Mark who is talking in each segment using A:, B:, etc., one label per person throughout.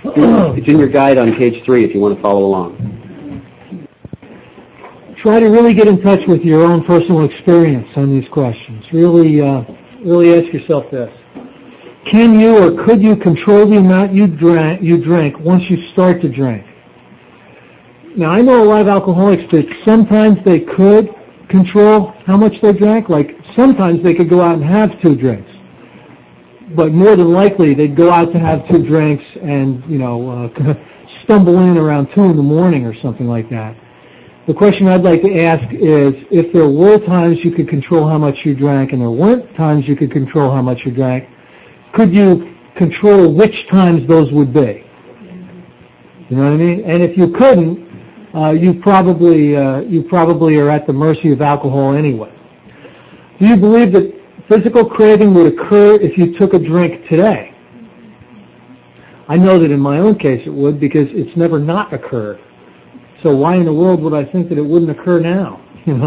A: It's in your guide on page 3 if you want to follow along.
B: Try to really get in touch with your own personal experience on these questions. Really ask yourself this. Can you or could you control the amount you drink once you start to drink? Now, I know a lot of alcoholics that sometimes they could control how much they drank. Like, sometimes they could go out and have 2 drinks. But more than likely, they'd go out to have 2 drinks and, stumble in around 2 in the morning or something like that. The question I'd like to ask is, if there were times you could control how much you drank and there weren't times you could control how much you drank, could you control which times those would be? You know what I mean? And if you couldn't, you probably are at the mercy of alcohol anyway. Do you believe that physical craving would occur if you took a drink today? I know that in my own case it would, because it's never not occurred. So why in the world would I think that it wouldn't occur now?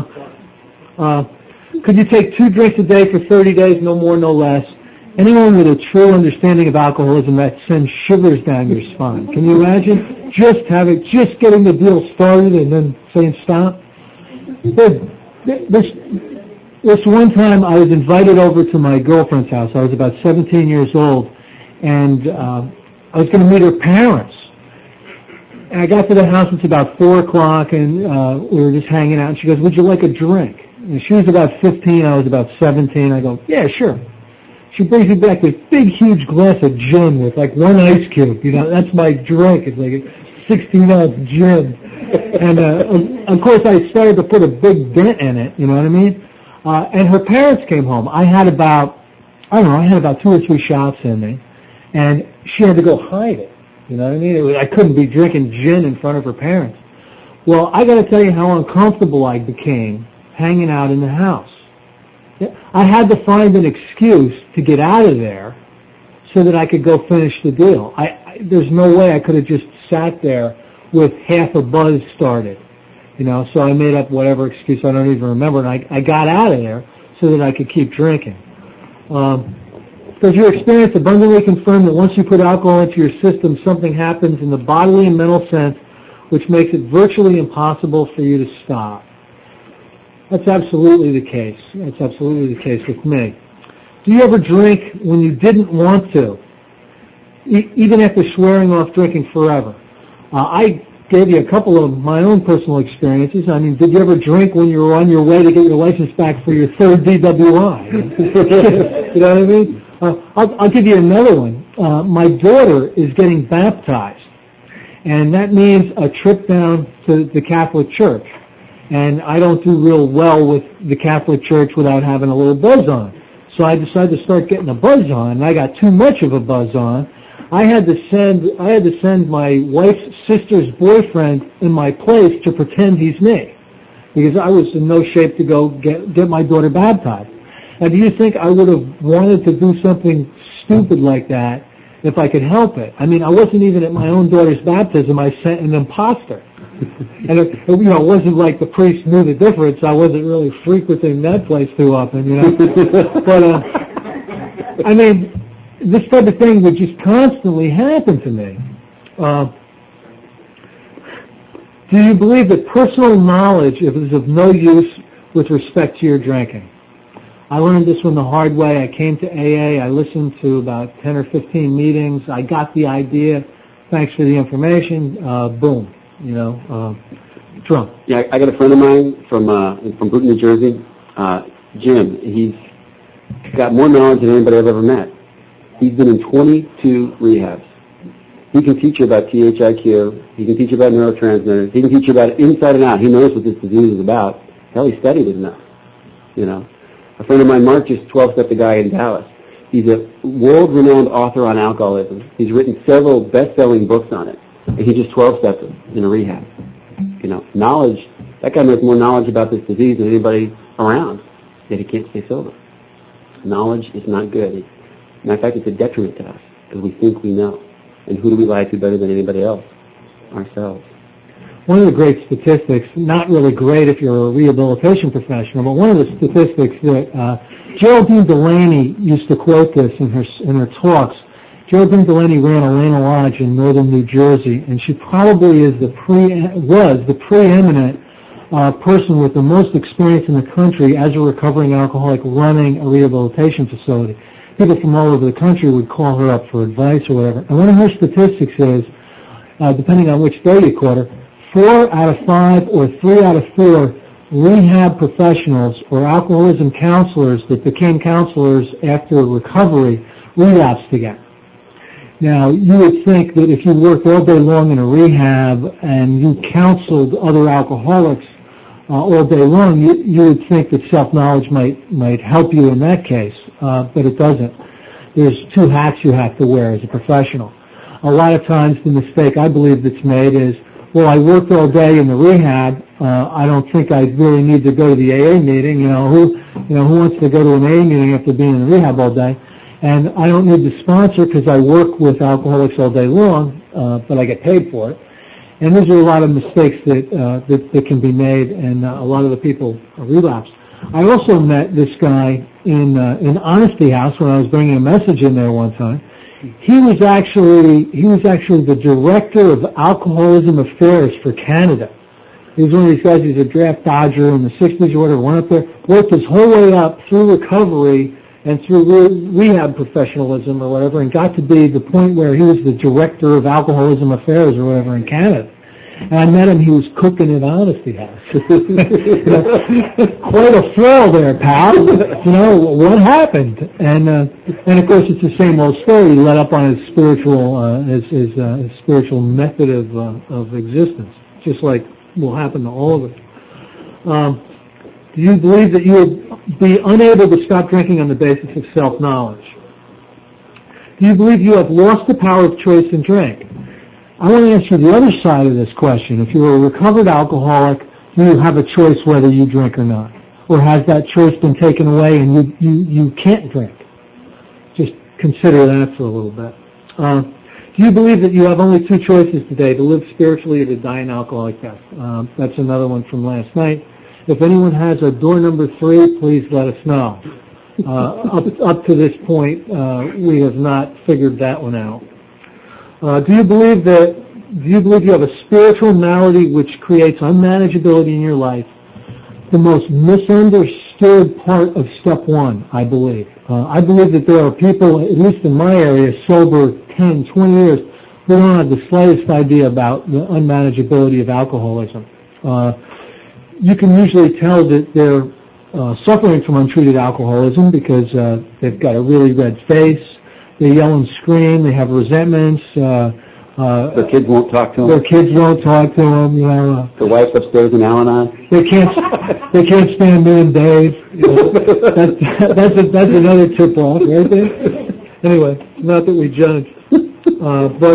B: Could you take 2 drinks a day for 30 days, no more, no less? Anyone with a true understanding of alcoholism, that sends shivers down your spine. Can you imagine just getting the deal started and then saying stop? This one time I was invited over to my girlfriend's house. I was about 17 years old, and I was going to meet her parents. And I got to the house, it's about 4 o'clock, and we were just hanging out, and she goes, would you like a drink? And she was about 15, I was about 17. I go, yeah, sure. She brings me back this big, huge glass of gin with like 1 ice cube. That's my drink. It's like a 16-ounce gin. And, of course, I started to put a big dent in it, you know what I mean? And her parents came home. I had about 2 or 3 shots in me, and she had to go hide it. You know what I mean? I couldn't be drinking gin in front of her parents. Well, I got to tell you how uncomfortable I became hanging out in the house. I had to find an excuse to get out of there so that I could go finish the deal. There's no way I could have just sat there with half a buzz started. So I made up whatever excuse, I don't even remember, and I got out of there so that I could keep drinking. Does your experience abundantly confirm that once you put alcohol into your system, something happens in the bodily and mental sense which makes it virtually impossible for you to stop? That's absolutely the case. That's absolutely the case with me. Do you ever drink when you didn't want to, even after swearing off drinking forever? I gave you a couple of my own personal experiences. I mean, did you ever drink when you were on your way to get your license back for your 3rd DWI? You know what I mean? I'll give you another one. My daughter is getting baptized, and that means a trip down to the Catholic Church. And I don't do real well with the Catholic Church without having a little buzz on. So I decided to start getting a buzz on, and I got too much of a buzz on. I had to send my wife's sister's boyfriend in my place to pretend he's me, because I was in no shape to go get my daughter baptized. Now, do you think I would have wanted to do something stupid like that if I could help it? I mean, I wasn't even at my own daughter's baptism. I sent an imposter. And it wasn't like the priest knew the difference. I wasn't really frequenting that place too often, But, I mean, this type of thing would just constantly happen to me. Do you believe that personal knowledge is of no use with respect to your drinking? I learned this one the hard way. I came to AA. I listened to about 10 or 15 meetings. I got the idea. Thanks for the information. Boom. Drunk.
A: Yeah, I got a friend of mine from Brooklyn, New Jersey, Jim. He's got more knowledge than anybody I've ever met. He's been in 22 rehabs. He can teach you about THIQ. He can teach you about neurotransmitters. He can teach you about it inside and out. He knows what this disease is about. Hell, he studied it enough. A friend of mine, Mark, just 12-stepped a guy in Dallas. He's a world-renowned author on alcoholism. He's written several best-selling books on it. And he just 12-stepped him in a rehab. Knowledge, that guy knows more knowledge about this disease than anybody around, yet he can't stay sober. Knowledge is not good. Matter of fact, it's a detriment to us, because we think we know. And who do we lie to better than anybody else? Ourselves.
B: One of the great statistics, not really great if you're a rehabilitation professional, but one of the statistics that Geraldine Delaney used to quote this in her talks, JoJo Delaney ran Elena Lodge in northern New Jersey, and she probably was the preeminent person with the most experience in the country as a recovering alcoholic running a rehabilitation facility. People from all over the country would call her up for advice or whatever. And one of her statistics is, depending on which day you caught her, 4 out of 5 or 3 out of 4 rehab professionals or alcoholism counselors that became counselors after recovery relapsed again. Now, you would think that if you worked all day long in a rehab and you counseled other alcoholics all day long, you would think that self-knowledge might help you in that case, but it doesn't. There's 2 hats you have to wear as a professional. A lot of times the mistake I believe that's made is, well, I worked all day in the rehab. I don't think I really need to go to the AA meeting. Who wants to go to an AA meeting after being in the rehab all day? And I don't need to sponsor because I work with alcoholics all day long, but I get paid for it. And these are a lot of mistakes that can be made, and a lot of the people relapse. I also met this guy in Honesty House when I was bringing a message in there one time. He was actually the director of alcoholism affairs for Canada. He was one of these guys. He was a draft dodger in the 60s or whatever. Went up there, worked his whole way up through recovery and through rehab professionalism or whatever, and got to be the point where he was the director of alcoholism affairs or whatever in Canada. And I met him. He was cooking at Honesty House. Quite a fall there, pal. What happened? And of course, it's the same old story. He let up on his spiritual his spiritual method of existence, just like will happen to all of us. Do you believe that you will be unable to stop drinking on the basis of self-knowledge? Do you believe you have lost the power of choice in drink? I want to ask you the other side of this question. If you're a recovered alcoholic, do you have a choice whether you drink or not? Or has that choice been taken away and you can't drink? Just consider that for a little bit. Do you believe that you have only 2 choices today, to live spiritually or to die an alcoholic death? That's another one from last night. If anyone has a door number 3, please let us know. Up to this point, we have not figured that one out. Do you believe you have a spiritual malady which creates unmanageability in your life? The most misunderstood part of step 1, I believe. I believe that there are people, at least in my area, sober 10, 20 years, who don't have the slightest idea about the unmanageability of alcoholism. You can usually tell that they're suffering from untreated alcoholism because they've got a really red face. They yell and scream. They have resentments.
A: Their kids won't talk to them.
B: Their kids won't talk to them.
A: The wife's upstairs in Al-Anon.
B: They can't stand me and Dave. That's another tip off, right there. Anyway, not that we judge, but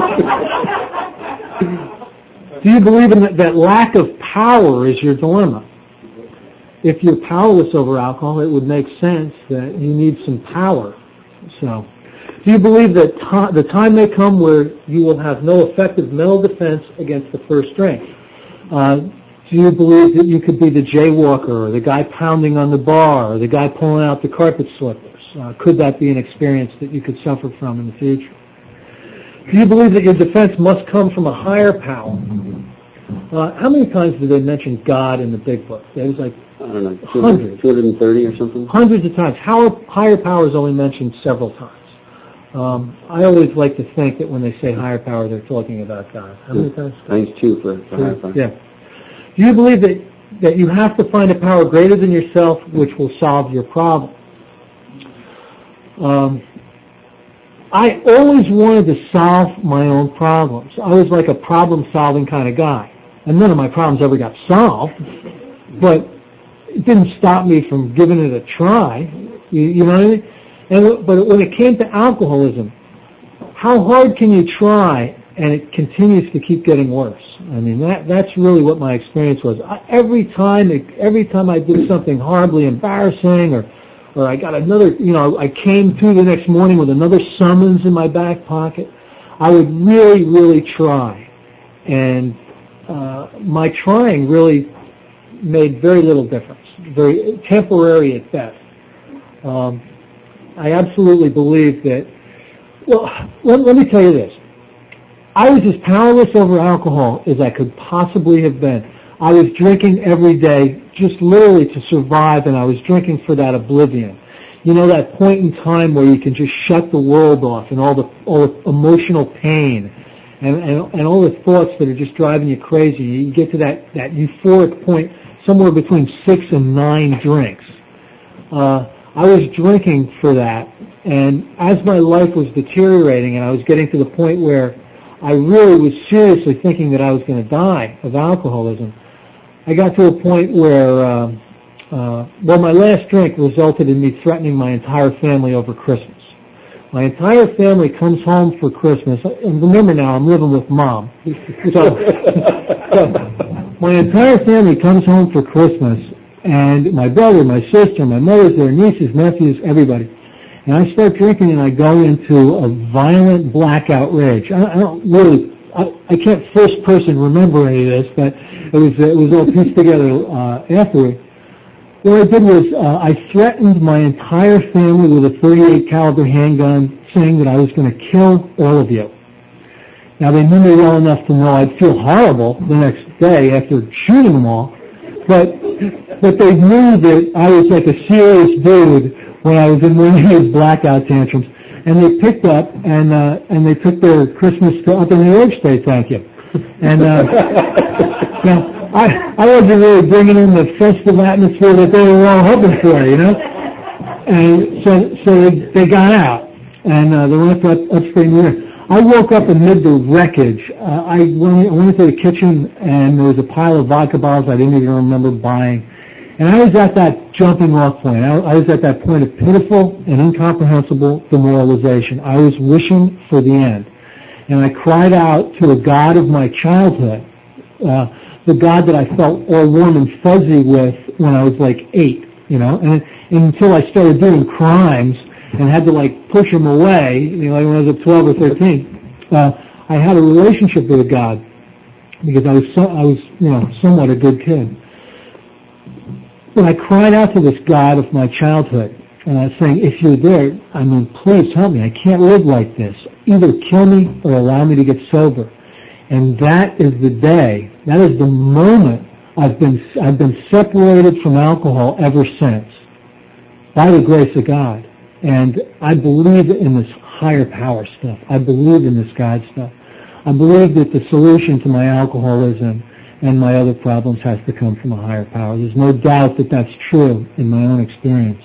B: do you believe in that lack of power is your dilemma? If you're powerless over alcohol, it would make sense that you need some power. So, do you believe that the time may come where you will have no effective mental defense against the first drink? Do you believe that you could be the jaywalker or the guy pounding on the bar or the guy pulling out the carpet slippers? Could that be an experience that you could suffer from in the future? Do you believe that your defense must come from a higher power? How many times do they mention God in the big book? There's like,
A: I don't know,
B: hundreds.
A: 230 or something?
B: Hundreds of times. Higher power is only mentioned several times. I always like to think that when they say higher power, they're talking about God. How many times?
A: I think 2 for higher power.
B: Yeah. Do you believe that you have to find a power greater than yourself which will solve your problem? I always wanted to solve my own problems. I was like a problem-solving kind of guy. And none of my problems ever got solved, but it didn't stop me from giving it a try. You know what I mean? But when it came to alcoholism, how hard can you try and it continues to keep getting worse? I mean, that's really what my experience was. Every time I did something horribly embarrassing or I got another, I came to the next morning with another summons in my back pocket, I would really, really try. And my trying really made very little difference, very temporary at best. I absolutely believe that Well, let me tell you this. I was as powerless over alcohol as I could possibly have been. I was drinking every day, just literally to survive, and I was drinking for that oblivion. You know, that point in time where you can just shut the world off and all the emotional pain and all the thoughts that are just driving you crazy. You get to that euphoric point somewhere between 6 and 9 drinks. I was drinking for that, and as my life was deteriorating and I was getting to the point where I really was seriously thinking that I was going to die of alcoholism, I got to a point where, my last drink resulted in me threatening my entire family over Christmas. My entire family comes home for Christmas, and remember now, I'm living with Mom. So my entire family comes home for Christmas, and my brother, my sister, my mother's there, nieces, nephews, everybody. And I start drinking, and I go into a violent blackout rage. I can't first person remember any of this, but it was all pieced together afterward. What I did was I threatened my entire family with a .38 caliber handgun, saying that I was going to kill all of you. Now, they knew me well enough to know I'd feel horrible the next day after shooting them all, but they knew that I was like a serious dude when I was in one of these blackout tantrums, and they picked up and they took their Christmas to up in New York State, thank you. And now, I wasn't really bringing in the festive atmosphere that they were all hoping for, you know. And so they got out, and they went up upstate New York. I woke up amid the wreckage. I went into the kitchen, and there was a pile of vodka bottles I didn't even remember buying. And I was at that jumping off point. I was at that point of pitiful and incomprehensible demoralization. I was wishing for the end. And I cried out to a God of my childhood, the God that I felt all warm and fuzzy with when I was like 8, you know, and until I started doing crimes and had to like push him away, you know, like when I was 12 or 13, I had a relationship with a God because I was, you know, somewhat a good kid. But I cried out to this God of my childhood, and I was saying, if you're there, I mean, please help me. I can't live like this. Either kill me or allow me to get sober. And that is the day, that is the moment I've been separated from alcohol ever since, by the grace of God. And I believe in this higher power stuff. I believe in this God stuff. I believe that the solution to my alcoholism and my other problems has to come from a higher power. There's no doubt that that's true in my own experience.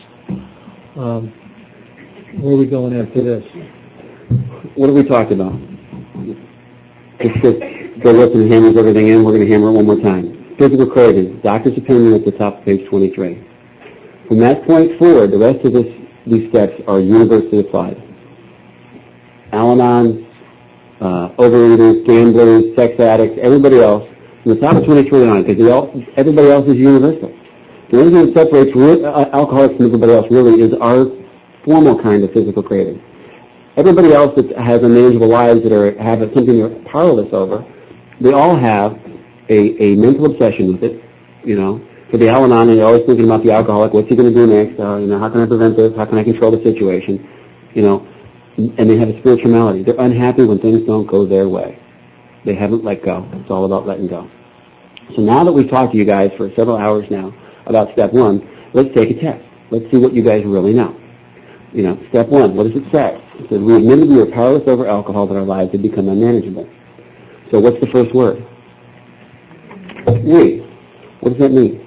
B: Where are we going after this?
A: What have we talked about? Just go listen and hammers everything in. We're going to hammer it one more time. Physical craving, doctor's opinion at the top of page 23. From that point forward, the rest of these steps are universally applied. Al-Anon, overeaters, gamblers, sex addicts, everybody else, from the top of 23 on, because everybody else is universal. The only thing that separates alcoholics from everybody else really is our formal kind of physical craving. Everybody else that has unmanageable lives that have something they're powerless over, they all have a mental obsession with it. You know, for the Al-Anon, they're always thinking about the alcoholic. What's he going to do next? You know, how can I prevent this? How can I control the situation? You know, and they have a spiritual malady. They're unhappy when things don't go their way. They haven't let go. It's all about letting go. So now that we've talked to you guys for several hours now about step 1, let's take a test. Let's see what you guys really know. You know, step 1, what does it say? It says, we admitted we are powerless over alcohol, that our lives have become unmanageable. So what's the first word? We. What does that mean?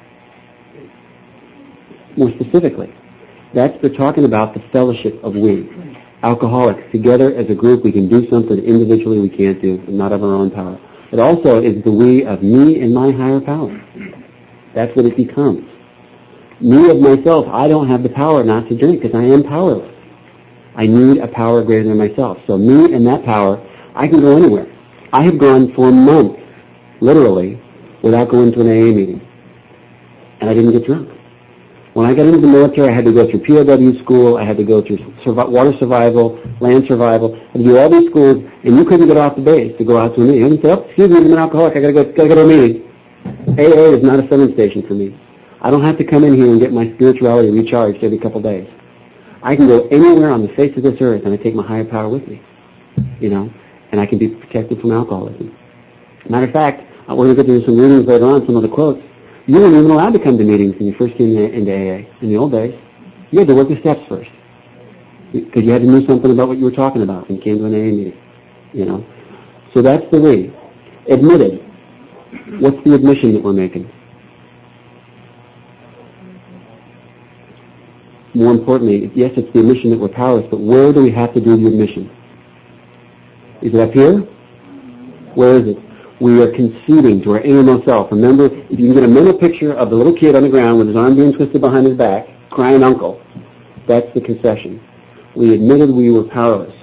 A: More specifically, they're talking about the fellowship of we. Alcoholics, together as a group, we can do something individually we can't do, not of our own power. It also is the we of me and my higher power. That's what it becomes. Me of myself, I don't have the power not to drink because I am powerless. I need a power greater than myself. So me and that power, I can go anywhere. I have gone for months, literally, without going to an AA meeting. And I didn't get drunk. When I got into the military, I had to go through POW school, I had to go through water survival, land survival, I had to do all these schools, and you couldn't get off the base to go out to a meeting. You say, oh, excuse me, I'm an alcoholic, I gotta go to a meeting. AA is not a filling station for me. I don't have to come in here and get my spirituality recharged every couple days. I can go anywhere on the face of this earth and I take my higher power with me, and I can be protected from alcoholism. Matter of fact, we're going to get into some readings later on, some of the quotes. You weren't even allowed to come to meetings when you first came into AA. In the old days, you had to work the steps first, because you had to know something about what you were talking about when you came to an AA meeting, So that's the way. Admitted. What's the admission that we're making? More importantly, yes, it's the admission that we're powerless, but where do we have to do the admission? Is it up here? Where is it? We are conceding to our innermost self. Remember, if you can get a mental picture of the little kid on the ground with his arm being twisted behind his back, crying uncle, that's the concession. We admitted we were powerless.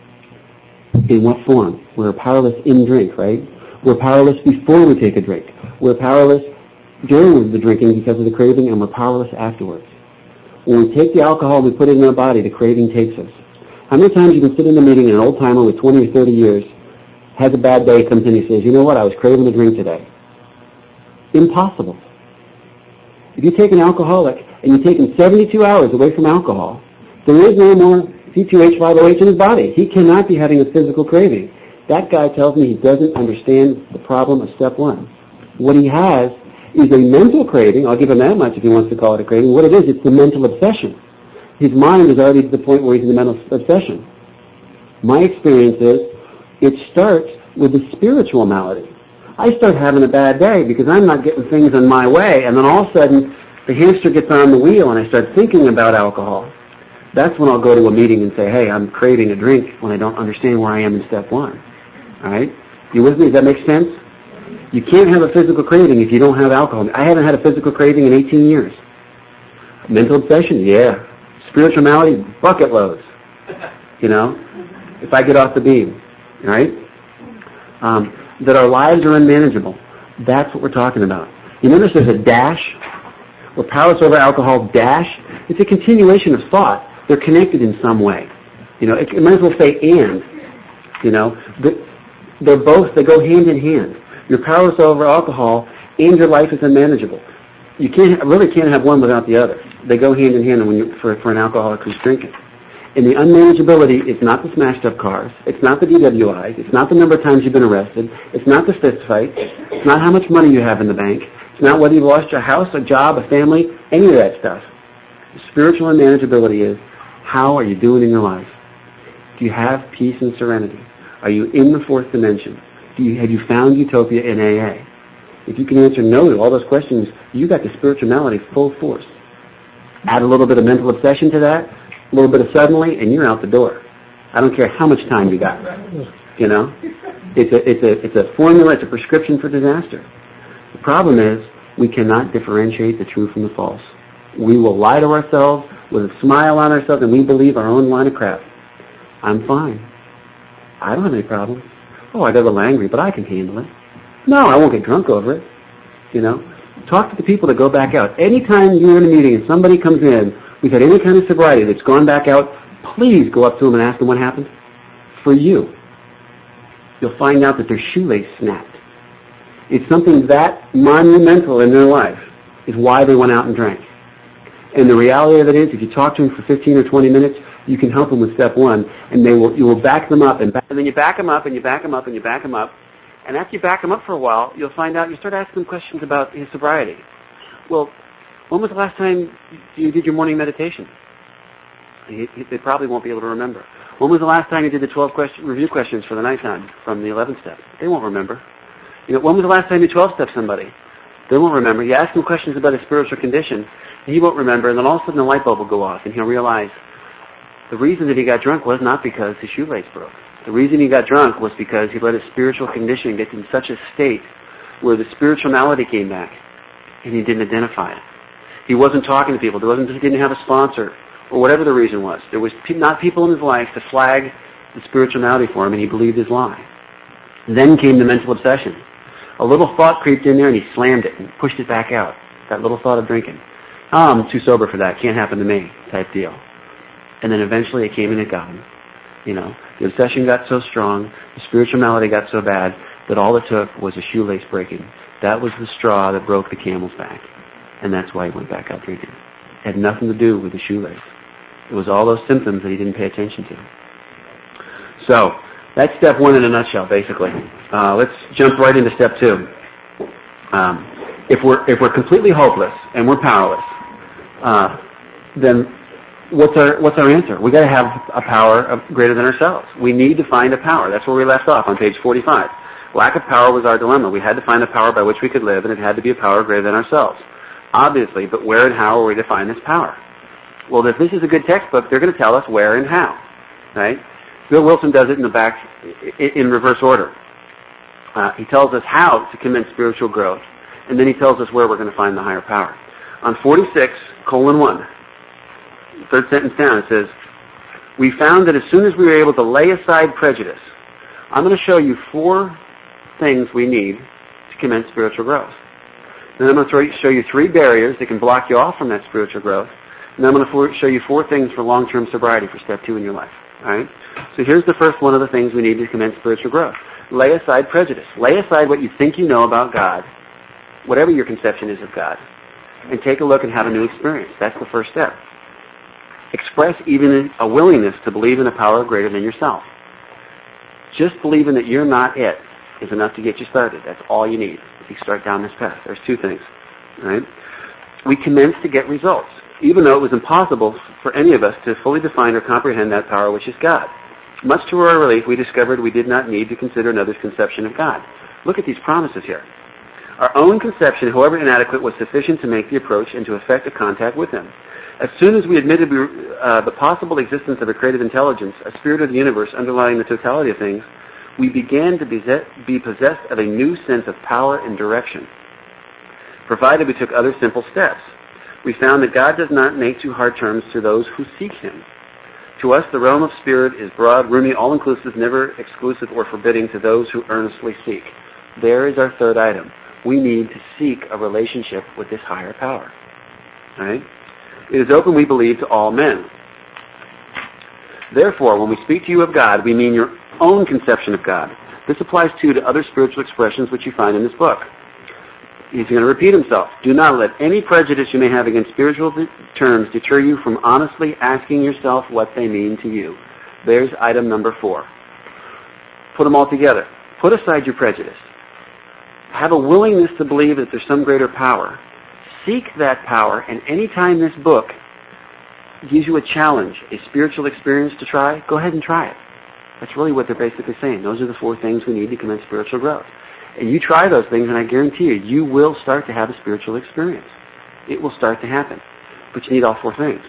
A: In what form? We're powerless in drink, right? We're powerless before we take a drink. We're powerless during the drinking because of the craving, and we're powerless afterwards. When we take the alcohol and we put it in our body, the craving takes us. How many times you can sit in a meeting and an old-timer with 20 or 30 years has a bad day, comes in and says, you know what, I was craving a drink today. Impossible. If you take an alcoholic and you take him 72 hours away from alcohol, there is no more C2H5OH in his body. He cannot be having a physical craving. That guy tells me he doesn't understand the problem of step one. What he has is a mental craving. I'll give him that much if he wants to call it a craving. What it is, it's the mental obsession. His mind is already to the point where he's in the mental obsession. My experience is it starts with the spiritual malady. I start having a bad day because I'm not getting things in my way, and then all of a sudden the hamster gets on the wheel and I start thinking about alcohol. That's when I'll go to a meeting and say, hey, I'm craving a drink, when I don't understand where I am in step one. All right? You with me? Does that make sense? You can't have a physical craving if you don't have alcohol. I haven't had a physical craving in 18 years. Mental obsession? Yeah. Spiritual malady? Bucket loads. If I get off the beam. Right? That our lives are unmanageable. That's what we're talking about. You notice there's a dash? We're powerless over alcohol, dash. It's a continuation of thought. They're connected in some way. It might as well say and. They're both, they go hand in hand. You're powerless over alcohol and your life is unmanageable. You really can't have one without the other. They go hand in hand for an alcoholic who's drinking. And the unmanageability is not the smashed up cars. It's not the DWIs. It's not the number of times you've been arrested. It's not the fist fights. It's not how much money you have in the bank. It's not whether you've lost your house, a job, a family, any of that stuff. The spiritual unmanageability is, how are you doing in your life? Do you have peace and serenity? Are you in the fourth dimension? Have you found utopia in AA? If you can answer no to all those questions, you got the spiritual malady full force. Add a little bit of mental obsession to that, a little bit of suddenly, and you're out the door. I don't care how much time you got. It's a formula, it's a prescription for disaster. The problem is we cannot differentiate the true from the false. We will lie to ourselves with a smile on ourselves, and we believe our own line of crap. I'm fine. I don't have any problems. Oh, I got a little angry, but I can handle it. No, I won't get drunk over it. Talk to the people that go back out. Anytime you're in a meeting and somebody comes in, we've had any kind of sobriety that's gone back out, please go up to them and ask them what happened. For you. You'll find out that their shoelace snapped. It's something that monumental in their life is why they went out and drank. And the reality of it is, if you talk to them for 15 or 20 minutes, you can help them with step one, and you will back them up, and then you back them up, and you back them up, and you back them up. And after you back them up for a while, you'll find out, you start asking them questions about his sobriety. Well, when was the last time you did your morning meditation? They probably won't be able to remember. When was the last time you did the 12 review questions for the nighttime from the 11th step? They won't remember. When was the last time you 12-stepped somebody? They won't remember. You ask him questions about his spiritual condition, he won't remember, and then all of a sudden the light bulb will go off, and he'll realize the reason that he got drunk was not because his shoelace broke. The reason he got drunk was because he let his spiritual condition get in such a state where the spiritual malady came back, and he didn't identify it. He wasn't talking to people. He didn't have a sponsor, or whatever the reason was. There was not people in his life to flag the spiritual malady for him, and he believed his lie. Then came the mental obsession. A little thought creeped in there, and he slammed it and pushed it back out. That little thought of drinking. Oh, I'm too sober for that. Can't happen to me, type deal. And then eventually it came and it got him. The obsession got so strong, the spiritual malady got so bad, that all it took was a shoelace breaking. That was the straw that broke the camel's back. And that's why he went back out drinking. It had nothing to do with the shoelace. It was all those symptoms that he didn't pay attention to. So that's step one in a nutshell, basically. Let's jump right into step two. If we're completely hopeless and we're powerless, then what's our answer? We got to have a power greater than ourselves. We need to find a power. That's where we left off on page 45. Lack of power was our dilemma. We had to find a power by which we could live, and it had to be a power greater than ourselves. Obviously, but where and how are we to find this power? Well, if this is a good textbook, they're going to tell us where and how, right? Bill Wilson does it in the back in reverse order. He tells us how to commence spiritual growth, and then he tells us where we're going to find the higher power. On 46:1, third sentence down, it says, we found that as soon as we were able to lay aside prejudice, I'm going to show you 4 things we need to commence spiritual growth. Then I'm going to show you 3 barriers that can block you off from that spiritual growth. And then I'm going to show you 4 things for long-term sobriety for step 2 in your life. All right? So here's the first one of the things we need to commence spiritual growth. Lay aside prejudice. Lay aside what you think you know about God, whatever your conception is of God, and take a look and have a new experience. That's the first step. Express even a willingness to believe in a power greater than yourself. Just believing that you're not it is enough to get you started. That's all you need if you start down this path. There's 2 things. Right? We commence to get results, even though it was impossible for any of us to fully define or comprehend that power which is God. Much to our relief, we discovered we did not need to consider another's conception of God. Look at these promises here. Our own conception, however inadequate, was sufficient to make the approach and to effect a contact with him. As soon as we admitted the possible existence of a creative intelligence, a spirit of the universe underlying the totality of things, we began to be possessed of a new sense of power and direction, provided we took other simple steps. We found that God does not make too hard terms to those who seek him. To us, the realm of spirit is broad, roomy, all-inclusive, never exclusive or forbidding to those who earnestly seek. There is our third item. We need to seek a relationship with this higher power. All right? It is open, we believe, to all men. Therefore, when we speak to you of God, we mean your own conception of God. This applies, too, to other spiritual expressions which you find in this book. He's going to repeat himself. Do not let any prejudice you may have against spiritual terms deter you from honestly asking yourself what they mean to you. There's item number 4. Put them all together. Put aside your prejudice. Have a willingness to believe that there's some greater power. Seek that power, and any time this book gives you a challenge, a spiritual experience to try, go ahead and try it. That's really what they're basically saying. Those are the 4 things we need to commence spiritual growth. And you try those things, and I guarantee you, you will start to have a spiritual experience. It will start to happen. But you need all 4 things.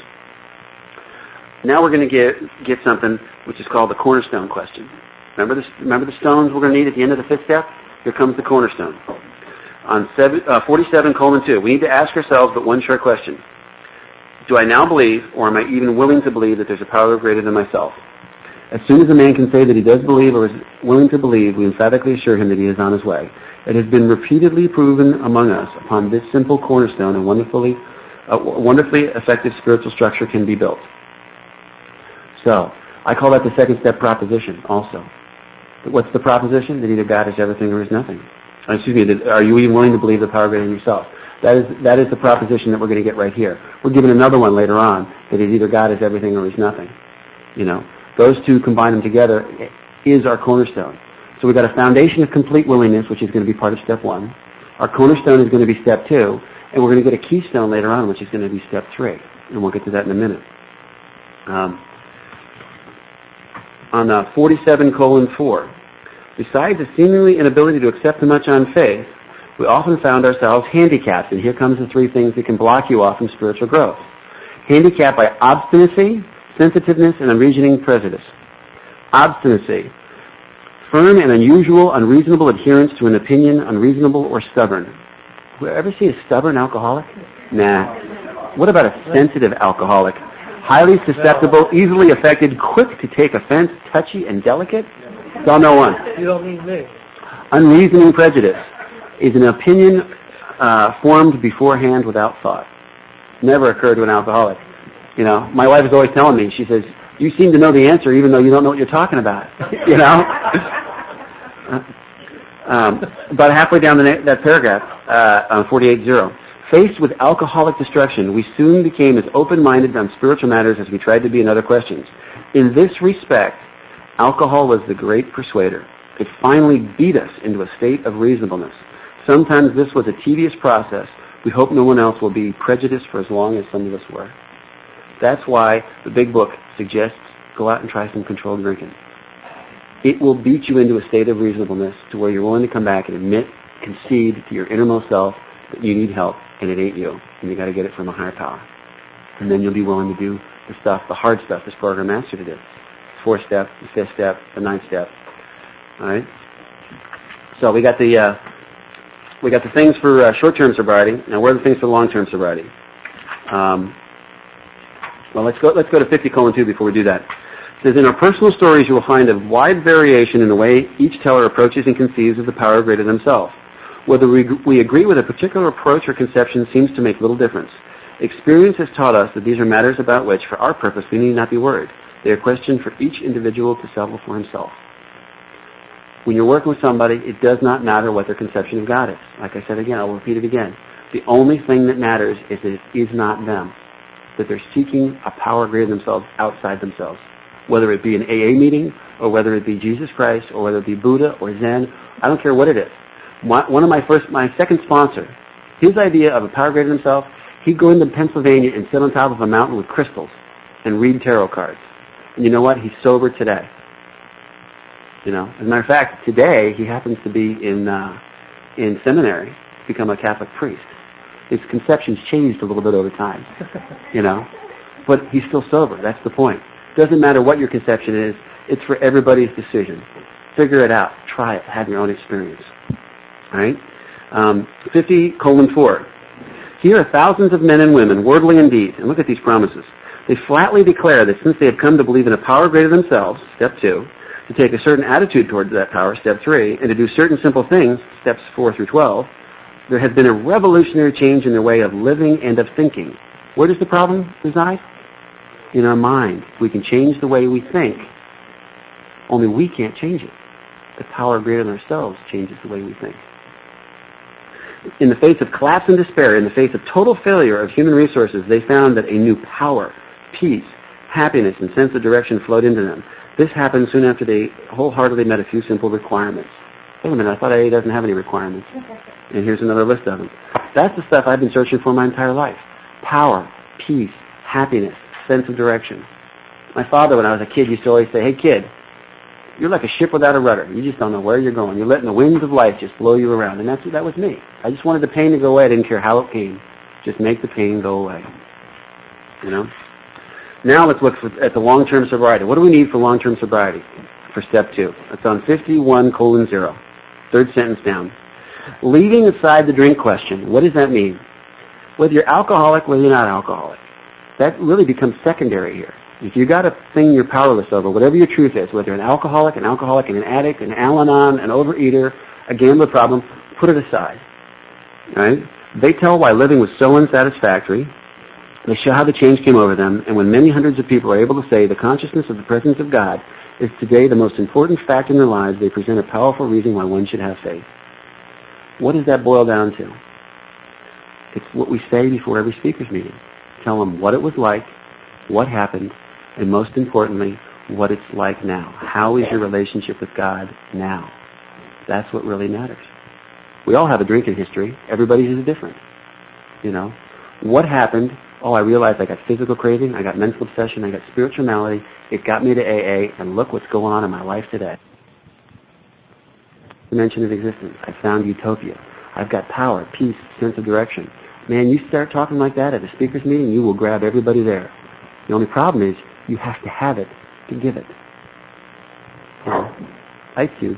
A: Now we're going to get something which is called the cornerstone question. Remember the stones we're going to need at the end of the 5th step? Here comes the cornerstone. On 47:2, we need to ask ourselves but one short question. Do I now believe, or am I even willing to believe, that there's a power greater than myself? As soon as a man can say that he does believe or is willing to believe, we emphatically assure him that he is on his way. It has been repeatedly proven among us upon this simple cornerstone and wonderfully effective spiritual structure can be built. So, I call that the second step proposition also. What's the proposition? That either God is everything or is nothing. Are you even willing to believe the power greater than yourself? That is the proposition that we're going to get right here. We're given another one later on, that is either God is everything or is nothing. You know, those 2, combine them together, is our cornerstone. So we've got a foundation of complete willingness, which is going to be part of step 1. Our cornerstone is going to be step 2, and we're going to get a keystone later on, which is going to be step 3. And we'll get to that in a minute. On 47:4, besides the seemingly inability to accept too much on faith, we often found ourselves handicapped. And here comes the 3 things that can block you off from spiritual growth. Handicapped by obstinacy, sensitiveness, and unreasoning prejudice. Obstinacy. Firm and unusual, unreasonable adherence to an opinion, unreasonable or stubborn. Ever see a stubborn alcoholic? Nah. What about a sensitive alcoholic? Highly susceptible, easily affected, quick to take offense, touchy and delicate? Y'all know one.
B: You don't need me.
A: Unreasoning prejudice is an opinion formed beforehand without thought. Never occurred to an alcoholic. You know, my wife is always telling me, she says, you seem to know the answer even though you don't know what you're talking about. You know? About halfway down that paragraph, on 48:0. Faced with alcoholic destruction, we soon became as open-minded on spiritual matters as we tried to be in other questions. In this respect, alcohol was the great persuader. It finally beat us into a state of reasonableness. Sometimes this was a tedious process. We hope no one else will be prejudiced for as long as some of us were. That's why the big book suggests go out and try some controlled drinking. It will beat you into a state of reasonableness to where you're willing to come back and admit, concede to your innermost self that you need help and it ain't you, and you got to get it from a higher power. And then you'll be willing to do the stuff, the hard stuff this program asks you to do. 4th step, the 5th step, the 9th step. All right. So we got the things for short-term sobriety. Now, what are the things for long-term sobriety? Well, let's go to 50:2 before we do that. It says, in our personal stories, you will find a wide variation in the way each teller approaches and conceives of the power greater than themselves. Whether we agree with a particular approach or conception seems to make little difference. Experience has taught us that these are matters about which, for our purpose, we need not be worried. They are questions for each individual to settle for himself. When you're working with somebody, it does not matter what their conception of God is. Like I said again, I'll repeat it again. The only thing that matters is that it is not them, that they're seeking a power greater than themselves outside themselves. Whether it be an AA meeting, or whether it be Jesus Christ, or whether it be Buddha or Zen, I don't care what it is. One of my second sponsor, his idea of a power greater than himself, he'd go into Pennsylvania and sit on top of a mountain with crystals and read tarot cards. And you know what? He's sober today. You know, as a matter of fact, today he happens to be in seminary to become a Catholic priest. His conceptions changed a little bit over time, you know, but he's still sober. That's the point. Doesn't matter what your conception is. It's for everybody's decision. Figure it out. Try it. Have your own experience. All right? 50:4. Here are thousands of men and women, wordly indeed, and look at these promises. They flatly declare that since they have come to believe in a power greater than themselves, step 2, to take a certain attitude towards that power, step 3, and to do certain simple things, steps 4-12, there has been a revolutionary change in their way of living and of thinking. Where does the problem reside? In our mind. We can change the way we think, only we can't change it. The power greater than ourselves changes the way we think. In the face of collapse and despair, in the face of total failure of human resources, they found that a new power, peace, happiness, and sense of direction flowed into them. This happened soon after they wholeheartedly met a few simple requirements. Wait a minute, I thought AA doesn't have any requirements. And here's another list of them. That's the stuff I've been searching for my entire life. Power, peace, happiness, sense of direction. My father, when I was a kid, used to always say, hey kid, you're like a ship without a rudder. You just don't know where you're going. You're letting the winds of life just blow you around. And that was me. I just wanted the pain to go away. I didn't care how it came. Just make the pain go away. You know? Now let's look at the long-term sobriety. What do we need for long-term sobriety for step 2? It's on 51:0. Third sentence down. Leaving aside the drink question, what does that mean? Whether you're alcoholic, whether you're not alcoholic. That really becomes secondary here. If you got a thing you're powerless over, whatever your truth is, whether you're an alcoholic, and an addict, an Al-Anon, an overeater, a gambler problem, put it aside. Right? They tell why living was so unsatisfactory. They show how the change came over them, and when many hundreds of people are able to say the consciousness of the presence of God is today the most important fact in their lives, they present a powerful reason why one should have faith. What does that boil down to? It's what we say before every speaker's meeting. Tell them what it was like, what happened, and most importantly, what it's like now. How is your relationship with God now? That's what really matters. We all have a drinking history. Everybody's is different. You know? What happened? Oh, I realized I got physical craving, I got mental obsession, I got spiritual malady. It got me to AA, and look what's going on in my life today. Dimension of existence. I found utopia. I've got power, peace, sense of direction. Man, you start talking like that at a speaker's meeting, you will grab everybody there. The only problem is you have to have it to give it. Ice cubes.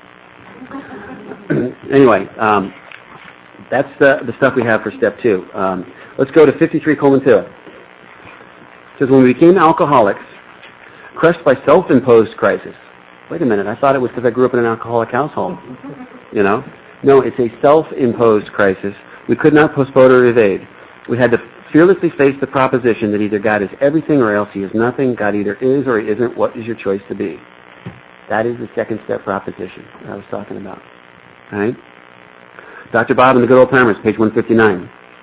A: Anyway, that's the stuff we have for step 2. Let's go to 53:2. It says, when we became alcoholics, crushed by self-imposed crisis. Wait a minute, I thought it was because I grew up in an alcoholic household. You know? No, it's a self-imposed crisis. We could not postpone or evade. We had to fearlessly face the proposition that either God is everything or else he is nothing. God either is or he isn't. What is your choice to be? That is the second step proposition that I was talking about. All right? Dr. Bob and the Good Old Timers, page 159.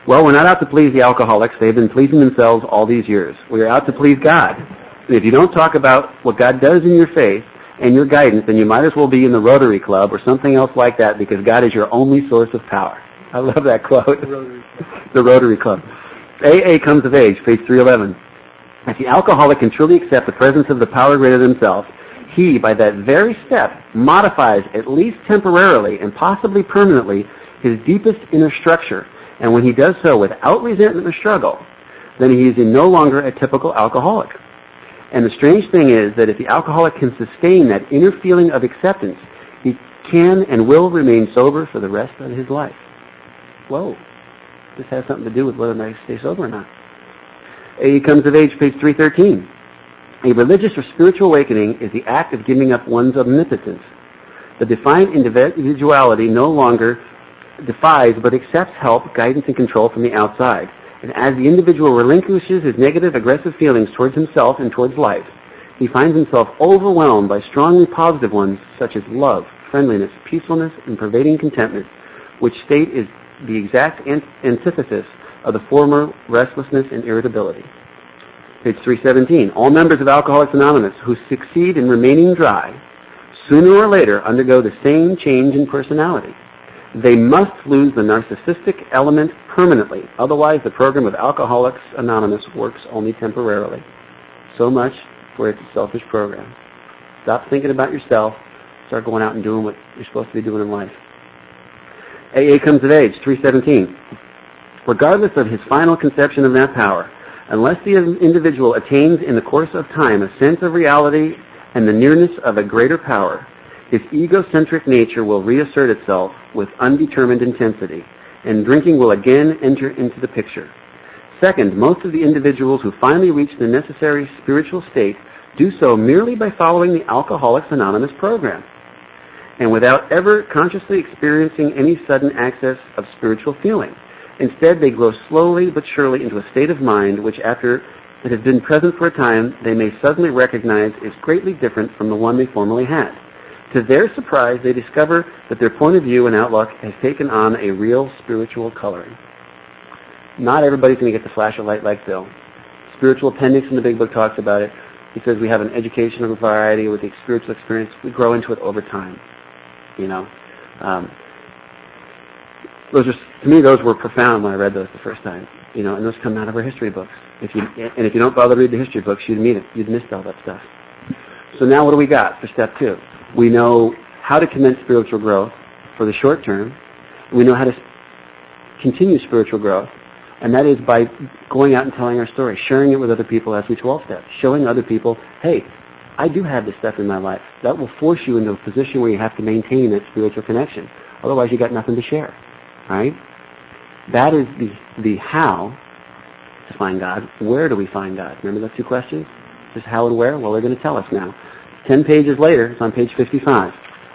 A: Well, we're not out to please the alcoholics. They've been pleasing themselves all these years. We're out to please God. And if you don't talk about what God does in your faith and your guidance, then you might as well be in the Rotary Club or something else like that, because God is your only source of power. I love that quote. The Rotary Club. AA comes of age, page 311. If the alcoholic can truly accept the presence of the power greater than himself, he, by that very step, modifies, at least temporarily and possibly permanently, his deepest inner structure. And when he does so without resentment or struggle, then he is no longer a typical alcoholic. And the strange thing is that if the alcoholic can sustain that inner feeling of acceptance, he can and will remain sober for the rest of his life. Whoa. This has something to do with whether or not he stays sober or not. AA comes of age, page 313. A religious or spiritual awakening is the act of giving up one's omnipotence. The defiant individuality no longer defies but accepts help, guidance, and control from the outside. And as the individual relinquishes his negative, aggressive feelings towards himself and towards life, he finds himself overwhelmed by strongly positive ones such as love, friendliness, peacefulness, and pervading contentment, which state is the exact antithesis of the former restlessness and irritability. Page 317. All members of Alcoholics Anonymous who succeed in remaining dry sooner or later undergo the same change in personality. They must lose the narcissistic element permanently. Otherwise, the program of Alcoholics Anonymous works only temporarily. So much for its selfish program. Stop thinking about yourself. Start going out and doing what you're supposed to be doing in life. AA comes of age, 317. Regardless of his final conception of that power, unless the individual attains in the course of time a sense of reality and the nearness of a greater power, his egocentric nature will reassert itself with undetermined intensity, and drinking will again enter into the picture. Second, most of the individuals who finally reach the necessary spiritual state do so merely by following the Alcoholics Anonymous program, and without ever consciously experiencing any sudden access of spiritual feeling. Instead, they grow slowly but surely into a state of mind which, after it has been present for a time, they may suddenly recognize is greatly different from the one they formerly had. To their surprise, they discover that their point of view and outlook has taken on a real spiritual coloring. Not everybody's going to get the flash of light like Bill. Spiritual Appendix in the Big Book talks about it. He says we have an educational variety with the spiritual experience. We grow into it over time. You know, to me, those were profound when I read those the first time. You know, and those come out of our history books. If you don't bother to read the history books, you'd miss all that stuff. So now what do we got for step 2? We know how to commence spiritual growth for the short term. We know how to continue spiritual growth, and that is by going out and telling our story, sharing it with other people as we 12 steps, showing other people, hey, I do have this stuff in my life. That will force you into a position where you have to maintain that spiritual connection. Otherwise, you got nothing to share, right? That is the how to find God. Where do we find God? Remember those 2 questions? Just how and where? Well, they're going to tell us now. 10 pages later, it's on page 55.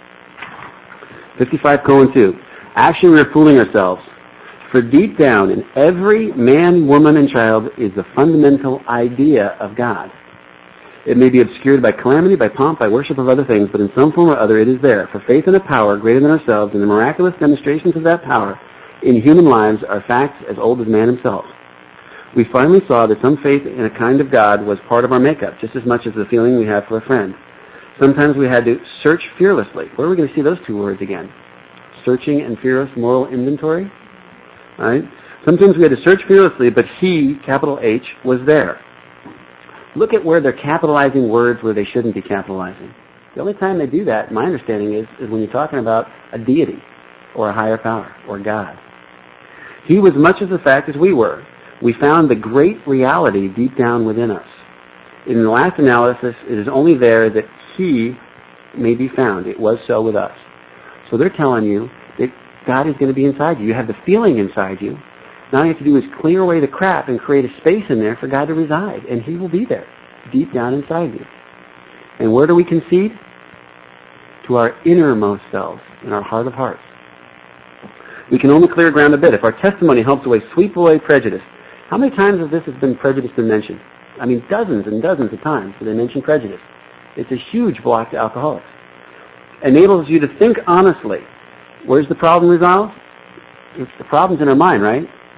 A: 55:2. Actually, we're fooling ourselves. For deep down in every man, woman, and child is the fundamental idea of God. It may be obscured by calamity, by pomp, by worship of other things, but in some form or other it is there. For faith in a power greater than ourselves, and the miraculous demonstrations of that power in human lives are facts as old as man himself. We finally saw that some faith in a kind of God was part of our makeup, just as much as the feeling we have for a friend. Sometimes we had to search fearlessly. Where are we going to see those 2 words again? Searching and fearless moral inventory? Right? Sometimes we had to search fearlessly, but he, capital H, was there. Look at where they're capitalizing words where they shouldn't be capitalizing. The only time they do that, my understanding is when you're talking about a deity or a higher power or God. He was much of the fact as we were. We found the great reality deep down within us. In the last analysis, it is only there that he may be found. It was so with us. So they're telling you that God is going to be inside you. You have the feeling inside you. Now all you have to do is clear away the crap and create a space in there for God to reside, and he will be there, deep down inside you. And where do we concede? To our innermost selves, in our heart of hearts. We can only clear ground a bit. If our testimony helps sweep away prejudice. How many times has this been prejudice been mentioned? I mean, dozens and dozens of times they mention prejudice. It's a huge block to alcoholics. Enables you to think honestly. Where's the problem resolved? The problem's in our mind, right?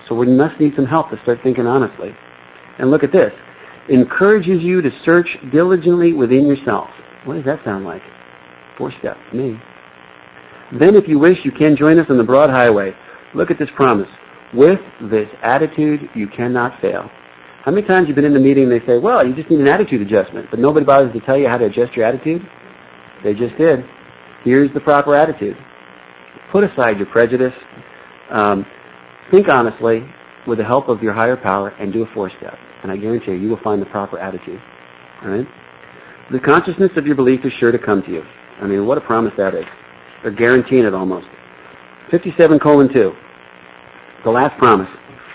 A: So we must need some help to start thinking honestly. And look at this. Encourages you to search diligently within yourself. What does that sound like? 4 steps to me. Then if you wish, you can join us on the broad highway. Look at this promise. With this attitude, you cannot fail. How many times you've been in the meeting and they say, well, you just need an attitude adjustment, but nobody bothers to tell you how to adjust your attitude? They just did. Here's the proper attitude. Put aside your prejudice. Think honestly with the help of your higher power and do a 4-step. And I guarantee you will find the proper attitude. All right? The consciousness of your belief is sure to come to you. I mean, what a promise that is. They're guaranteeing it almost. 57:2. The last promise.